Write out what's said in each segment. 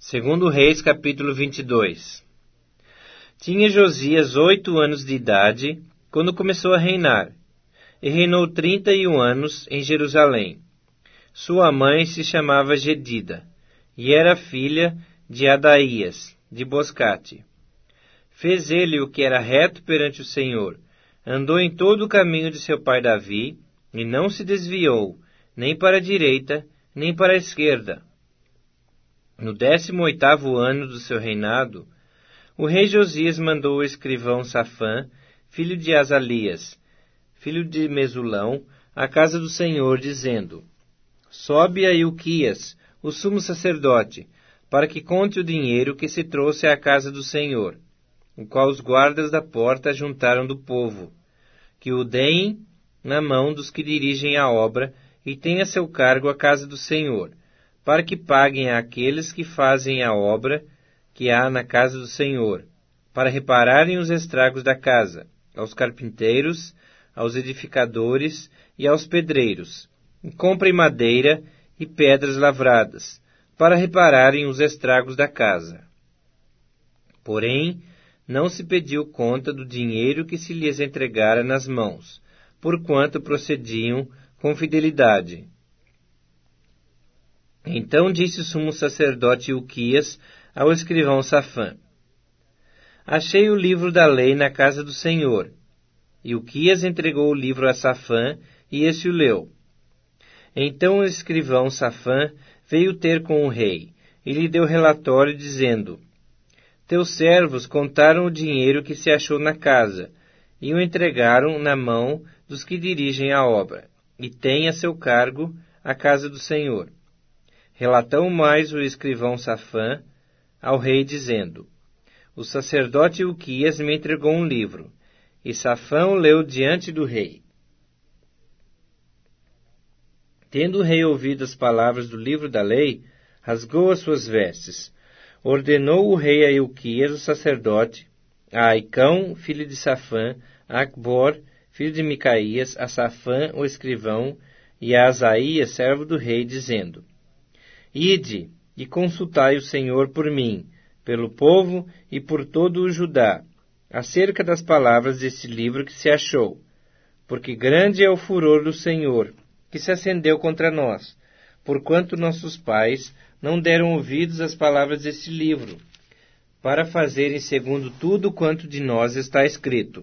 Segundo Reis, capítulo 22. Tinha Josias 8 anos de idade, quando começou a reinar, e reinou 31 anos em Jerusalém. Sua mãe se chamava Jedida, e era filha de Adaías, de Boscate. Fez ele o que era reto perante o Senhor, andou em todo o caminho de seu pai Davi, e não se desviou, nem para a direita, nem para a esquerda. No 18º ano do seu reinado, o rei Josias mandou o escrivão Safã, filho de Azalias, filho de Mesulão, à casa do Senhor, dizendo: Sobe a Ilquias, o sumo sacerdote, para que conte o dinheiro que se trouxe à casa do Senhor, o qual os guardas da porta juntaram do povo, que o deem na mão dos que dirigem a obra e tenha a seu cargo a casa do Senhor, para que paguem àqueles que fazem a obra que há na casa do Senhor, para repararem os estragos da casa, aos carpinteiros, aos edificadores e aos pedreiros, e comprem madeira e pedras lavradas, para repararem os estragos da casa. Porém, não se pediu conta do dinheiro que se lhes entregara nas mãos, porquanto procediam com fidelidade. Então disse o sumo sacerdote Ilquias ao escrivão Safã: Achei o livro da lei na casa do Senhor. Ilquias entregou o livro a Safã, e esse o leu. Então o escrivão Safã veio ter com o rei, e lhe deu relatório, dizendo: Teus servos contaram o dinheiro que se achou na casa, e o entregaram na mão dos que dirigem a obra, e têm a seu cargo a casa do Senhor. Relatou mais o escrivão Safã ao rei, dizendo: O sacerdote Ilquias me entregou um livro, e Safã o leu diante do rei. Tendo o rei ouvido as palavras do livro da lei, rasgou as suas vestes. Ordenou o rei a Ilquias, o sacerdote, a Aicão, filho de Safã, a Acbor, filho de Micaías, a Safã, o escrivão, e a Asaías, servo do rei, dizendo: Ide e consultai o Senhor por mim, pelo povo e por todo o Judá, acerca das palavras deste livro que se achou, porque grande é o furor do Senhor, que se acendeu contra nós, porquanto nossos pais não deram ouvidos às palavras deste livro, para fazerem segundo tudo quanto de nós está escrito.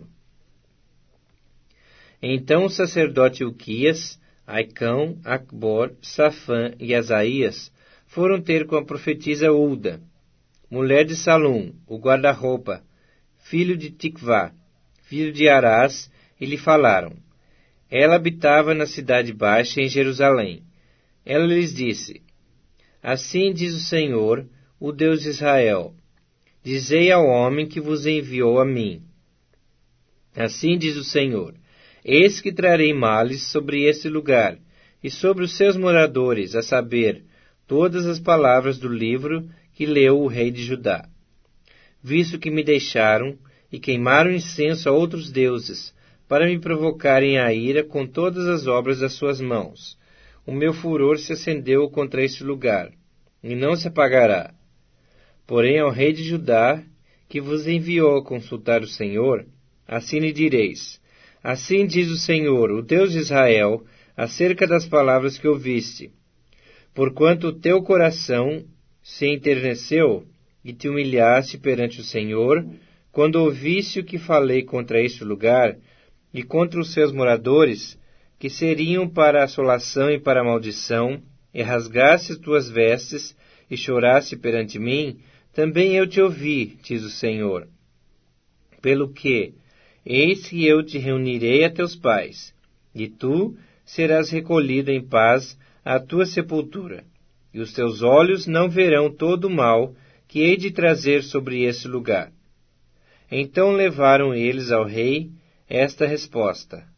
Então o sacerdote Ilquias, Aicão, Acbor, Safã e Asaías foram ter com a profetisa Ulda, mulher de Salum, o guarda-roupa, filho de Tikvá, filho de Arás, e lhe falaram. Ela habitava na cidade baixa em Jerusalém. Ela lhes disse: Assim diz o Senhor, o Deus de Israel: Dizei ao homem que vos enviou a mim. Assim diz o Senhor: Eis que trarei males sobre este lugar e sobre os seus moradores, a saber, todas as palavras do livro que leu o rei de Judá. Visto que me deixaram e queimaram incenso a outros deuses, para me provocarem a ira com todas as obras das suas mãos, o meu furor se acendeu contra este lugar, e não se apagará. Porém ao rei de Judá, que vos enviou a consultar o Senhor, assim lhe direis: Assim diz o Senhor, o Deus de Israel, acerca das palavras que ouviste. Porquanto o teu coração se enterneceu e te humilhaste perante o Senhor, quando ouviste o que falei contra este lugar e contra os seus moradores, que seriam para a assolação e para a maldição, e rasgaste tuas vestes e choraste perante mim, também eu te ouvi, diz o Senhor. Pelo que, eis que eu te reunirei a teus pais, e tu serás recolhido em paz à tua sepultura, e os teus olhos não verão todo o mal que hei de trazer sobre esse lugar. Então levaram eles ao rei esta resposta: